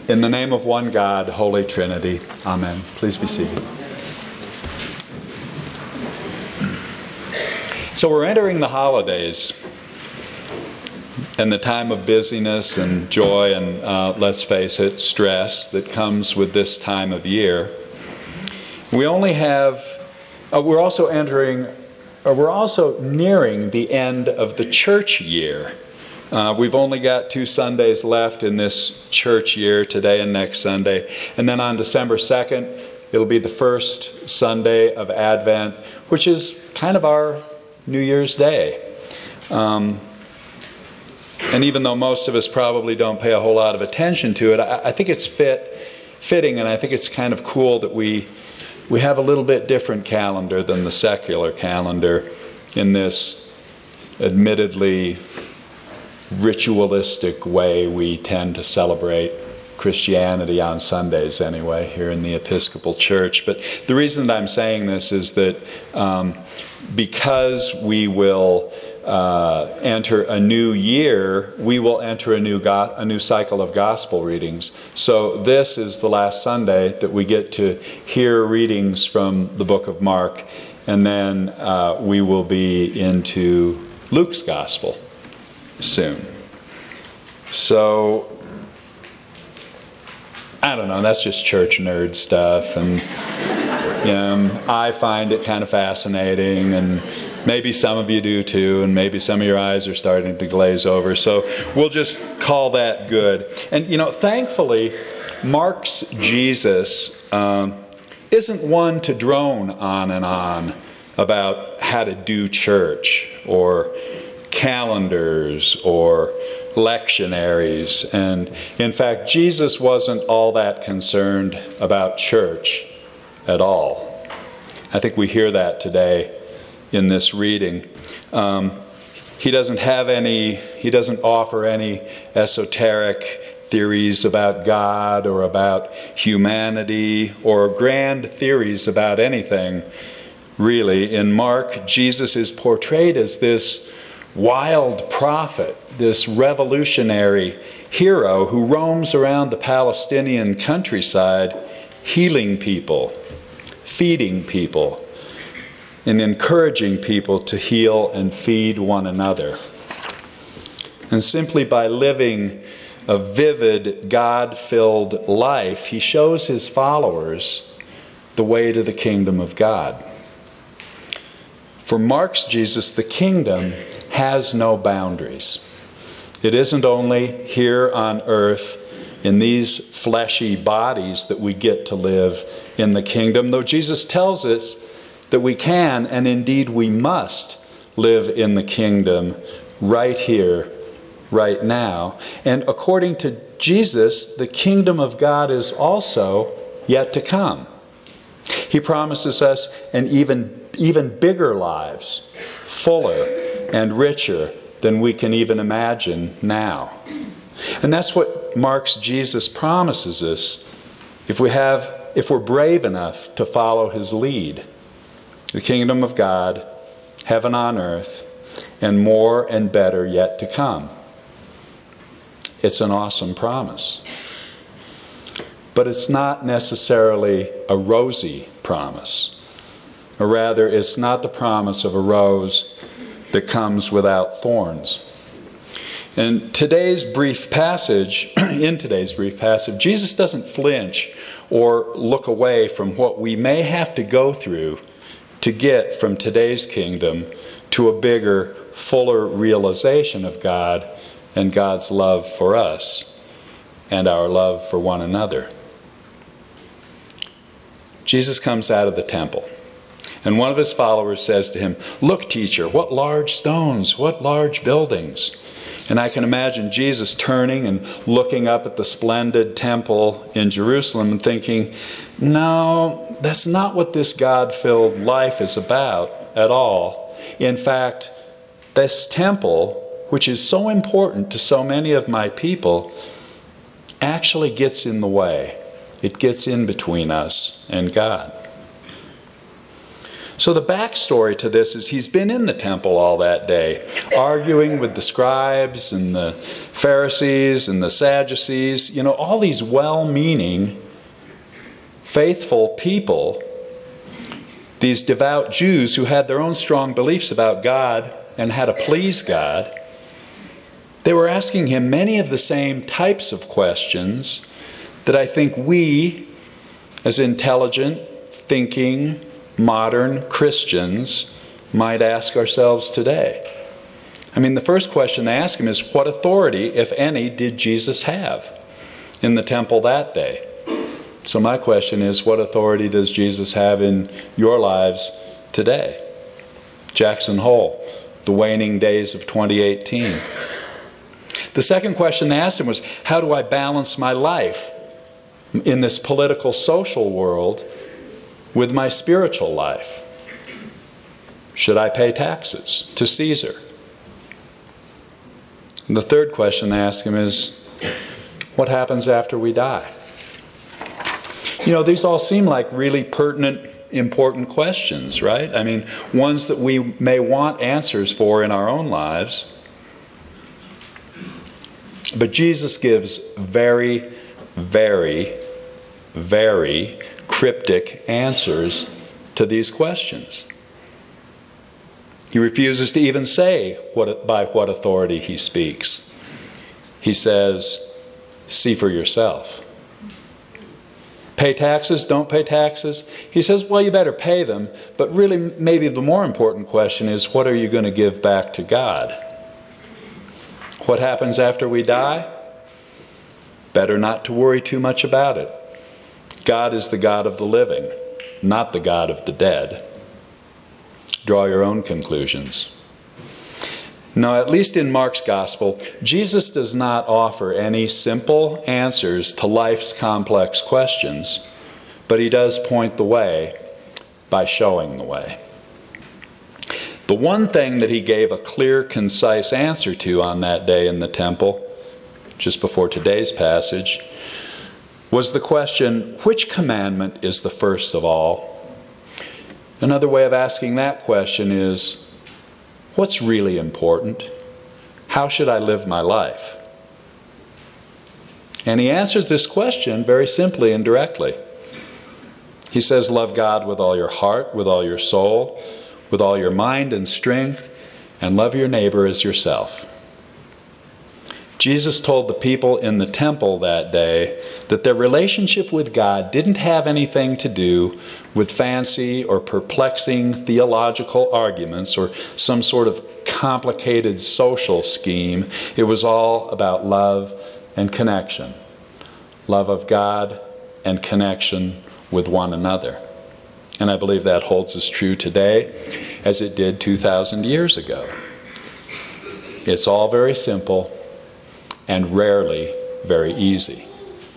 In the name of one God, Holy Trinity. Amen. Please be seated. So we're entering the holidays and the time of busyness and joy and, let's face it, stress that comes with this time of year. We only have, we're also nearing the end of the church year. We've only got 2 Sundays left in this church year, today and next Sunday. And then on December 2nd, it'll be the first Sunday of Advent, which is kind of our New Year's Day. And even though most of us probably don't pay a whole lot of attention to it, I think it's fitting, and I think it's kind of cool that we have a little bit different calendar than the secular calendar in this admittedly ritualistic way we tend to celebrate Christianity on Sundays anyway, here in the Episcopal Church. But the reason that I'm saying this is that because we will enter a new year, we will enter a new cycle of gospel readings. So this is the last Sunday that we get to hear readings from the book of Mark, and then we will be into Luke's gospel soon. So I don't know, that's just church nerd stuff, and I find it kind of fascinating, and maybe some of you do too, and maybe some of your eyes are starting to glaze over, so we'll just call that good. And thankfully, Mark's Jesus isn't one to drone on and on about how to do church, or calendars, or lectionaries. And in fact, Jesus wasn't all that concerned about church at all. I think we hear that today in this reading. He doesn't offer any esoteric theories about God or about humanity or grand theories about anything, really. In Mark, Jesus is portrayed as this wild prophet, this revolutionary hero who roams around the Palestinian countryside, healing people, feeding people, and encouraging people to heal and feed one another. And simply by living a vivid, God-filled life, he shows his followers the way to the kingdom of God. For Mark's Jesus, the kingdom has no boundaries. It isn't only here on earth in these fleshy bodies that we get to live in the kingdom, though Jesus tells us that we can, and indeed we must, live in the kingdom right here, right now. And according to Jesus, the kingdom of God is also yet to come. He promises us an even bigger lives, fuller and richer than we can even imagine now. And that's what Mark's Jesus promises us if we're brave enough to follow his lead. The kingdom of God, heaven on earth, and more and better yet to come. It's an awesome promise. But it's not necessarily a rosy promise. Or rather, it's not the promise of a rose that comes without thorns. In today's brief passage, Jesus doesn't flinch or look away from what we may have to go through to get from today's kingdom to a bigger, fuller realization of God and God's love for us and our love for one another. Jesus comes out of the temple, and one of his followers says to him, "Look, teacher, what large stones, what large buildings." And I can imagine Jesus turning and looking up at the splendid temple in Jerusalem and thinking, no, that's not what this God-filled life is about at all. In fact, this temple, which is so important to so many of my people, actually gets in the way. It gets in between us and God. So the backstory to this is he's been in the temple all that day, arguing with the scribes and the Pharisees and the Sadducees, all these well-meaning, faithful people, these devout Jews who had their own strong beliefs about God and how to please God. They were asking him many of the same types of questions that I think we, as intelligent, thinking, modern Christians, might ask ourselves today. The first question they ask him is, what authority, if any, did Jesus have in the temple that day? So my question is, what authority does Jesus have in your lives today? Jackson Hole, the waning days of 2018. The second question they asked him was, how do I balance my life in this political, social world with my spiritual life? Should I pay taxes to Caesar? And the third question they ask him is, what happens after we die? These all seem like really pertinent, important questions, right? Ones that we may want answers for in our own lives. But Jesus gives very, very, very cryptic answers to these questions. He refuses to even say by what authority he speaks. He says, see for yourself. Pay taxes, don't pay taxes. He says, well, you better pay them. But really, maybe the more important question is, what are you going to give back to God? What happens after we die? Better not to worry too much about it. God is the God of the living, not the God of the dead. Draw your own conclusions. Now, at least in Mark's gospel, Jesus does not offer any simple answers to life's complex questions, but he does point the way by showing the way. The one thing that he gave a clear, concise answer to on that day in the temple, just before today's passage, was the question, which commandment is the first of all? Another way of asking that question is, what's really important? How should I live my life? And he answers this question very simply and directly. He says, love God with all your heart, with all your soul, with all your mind and strength, and love your neighbor as yourself. Jesus told the people in the temple that day that their relationship with God didn't have anything to do with fancy or perplexing theological arguments or some sort of complicated social scheme. It was all about love and connection. Love of God and connection with one another. And I believe that holds as true today as it did 2,000 years ago. It's all very simple and rarely very easy.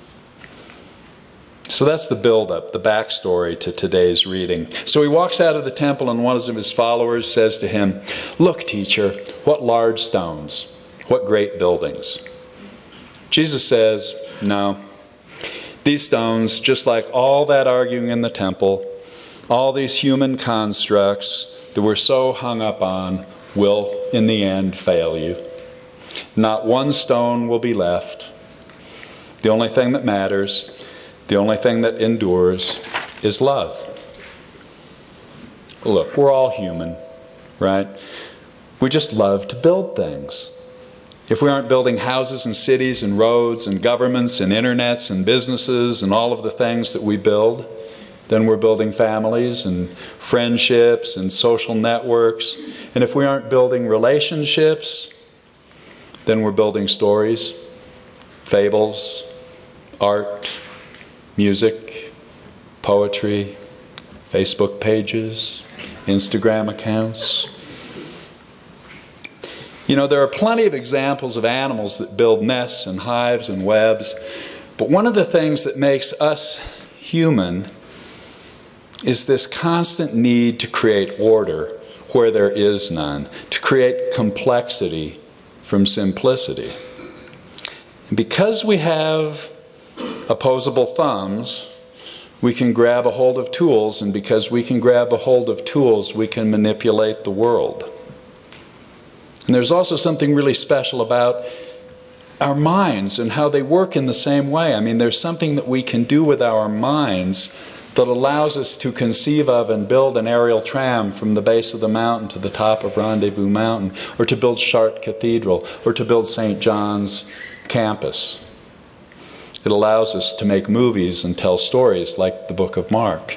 So that's the build-up, the backstory to today's reading. So he walks out of the temple and one of his followers says to him, "Look, teacher, what large stones, what great buildings." Jesus says, no, these stones, just like all that arguing in the temple, all these human constructs that we're so hung up on, will in the end fail you. Not one stone will be left. The only thing that matters, the only thing that endures, is love. Look, we're all human, right? We just love to build things. If we aren't building houses and cities and roads and governments and internets and businesses and all of the things that we build, then we're building families and friendships and social networks. And if we aren't building relationships, then we're building stories, fables, art, music, poetry, Facebook pages, Instagram accounts. You know, there are plenty of examples of animals that build nests and hives and webs, but one of the things that makes us human is this constant need to create order where there is none, to create complexity from simplicity. And because we have opposable thumbs, we can grab a hold of tools, and because we can grab a hold of tools, we can manipulate the world. And there's also something really special about our minds and how they work in the same way. I mean, there's something that we can do with our minds that allows us to conceive of and build an aerial tram from the base of the mountain to the top of Rendezvous Mountain, or to build Chartres Cathedral, or to build St. John's campus. It allows us to make movies and tell stories like the book of Mark.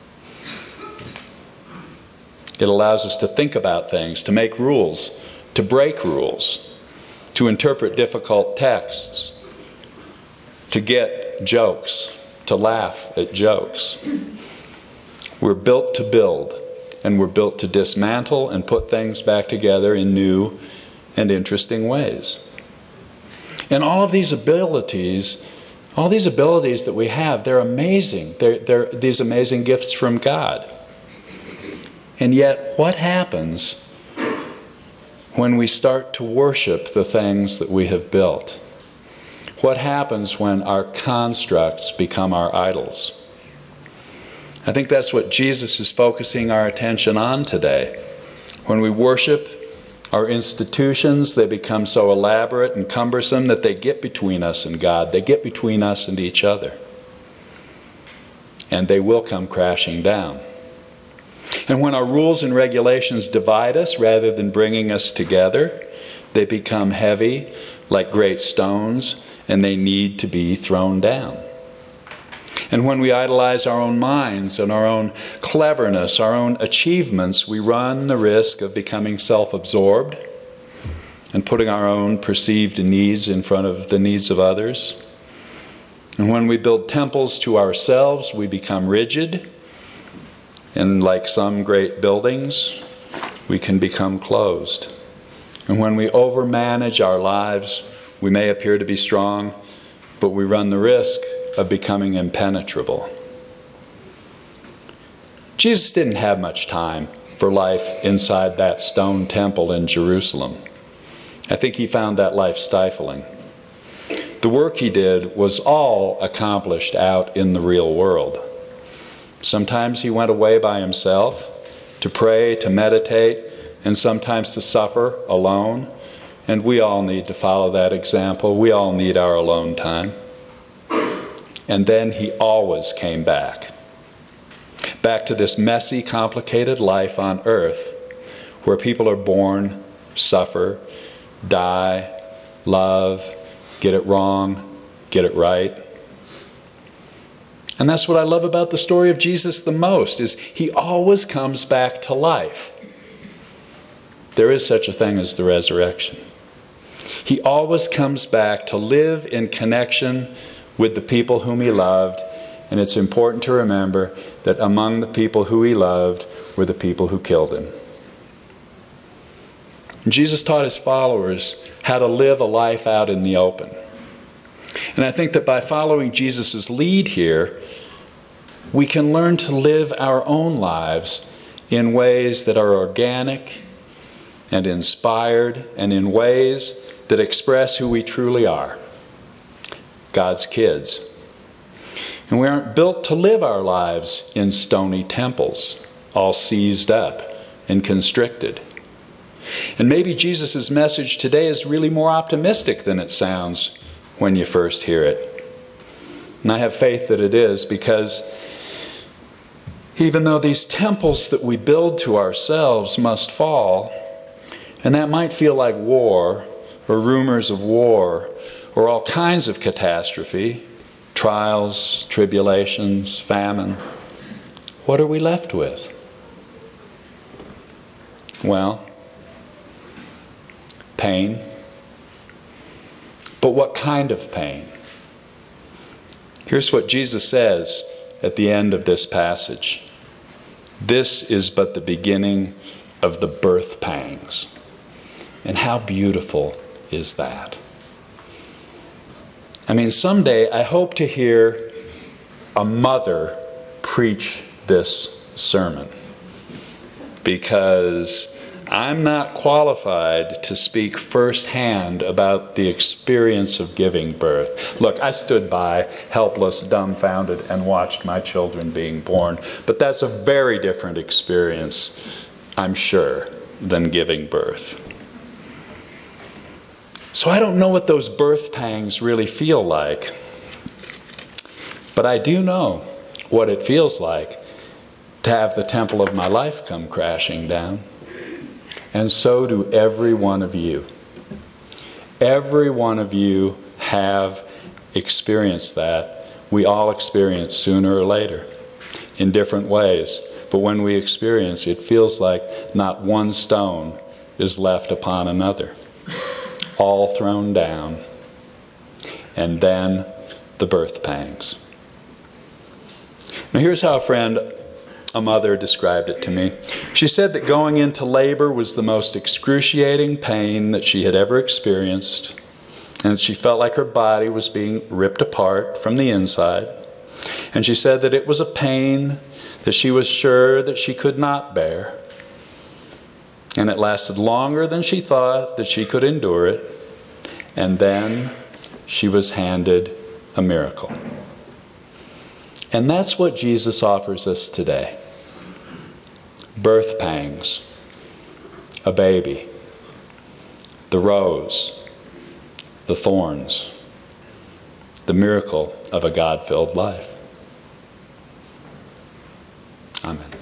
It allows us to think about things, to make rules, to break rules, to interpret difficult texts, to get jokes, to laugh at jokes. We're built to build, and we're built to dismantle and put things back together in new and interesting ways. And all of these abilities that we have, they're amazing. They're these amazing gifts from God. And yet, what happens when we start to worship the things that we have built? What happens when our constructs become our idols? I think that's what Jesus is focusing our attention on today. When we worship our institutions, they become so elaborate and cumbersome that they get between us and God. They get between us and each other. And they will come crashing down. And when our rules and regulations divide us rather than bringing us together, they become heavy like great stones, and they need to be thrown down. And when we idolize our own minds and our own cleverness, our own achievements, we run the risk of becoming self-absorbed and putting our own perceived needs in front of the needs of others. And when we build temples to ourselves, we become rigid. And like some great buildings, we can become closed. And when we overmanage our lives, we may appear to be strong, but we run the risk of becoming impenetrable. Jesus didn't have much time for life inside that stone temple in Jerusalem. I think he found that life stifling. The work he did was all accomplished out in the real world. Sometimes he went away by himself to pray, to meditate, and sometimes to suffer alone. And we all need to follow that example. We all need our alone time. And then he always came back to this messy, complicated life on earth where people are born, suffer, die, love, get it wrong, get it right. And that's what I love about the story of Jesus the most, is he always comes back to life. There is such a thing as the resurrection. He always comes back to live in connection with the people whom he loved, and it's important to remember that among the people who he loved were the people who killed him. And Jesus taught his followers how to live a life out in the open. And I think that by following Jesus' lead here, we can learn to live our own lives in ways that are organic and inspired, and in ways that express who we truly are, God's kids. And we aren't built to live our lives in stony temples, all seized up and constricted. And maybe Jesus' message today is really more optimistic than it sounds when you first hear it. And I have faith that it is, because even though these temples that we build to ourselves must fall, and that might feel like war, or rumors of war, or all kinds of catastrophe, trials, tribulations, famine, what are we left with? Well, pain. But what kind of pain? Here's what Jesus says at the end of this passage. This is but the beginning of the birth pangs. And how beautiful is that? I mean, someday I hope to hear a mother preach this sermon, because I'm not qualified to speak firsthand about the experience of giving birth. Look, I stood by, helpless, dumbfounded, and watched my children being born. But that's a very different experience, I'm sure, than giving birth. So I don't know what those birth pangs really feel like. But I do know what it feels like to have the temple of my life come crashing down. And so do every one of you. Every one of you have experienced that. We all experience sooner or later in different ways. But when we experience it, it feels like not one stone is left upon another. All thrown down. And then the birth pangs. Now here's how a mother described it to me. She said that going into labor was the most excruciating pain that she had ever experienced, and she felt like her body was being ripped apart from the inside. And she said that it was a pain that she was sure that she could not bear. And it lasted longer than she thought that she could endure it. And then she was handed a miracle. And that's what Jesus offers us today. Birth pangs, a baby, the rose, the thorns, the miracle of a God-filled life. Amen.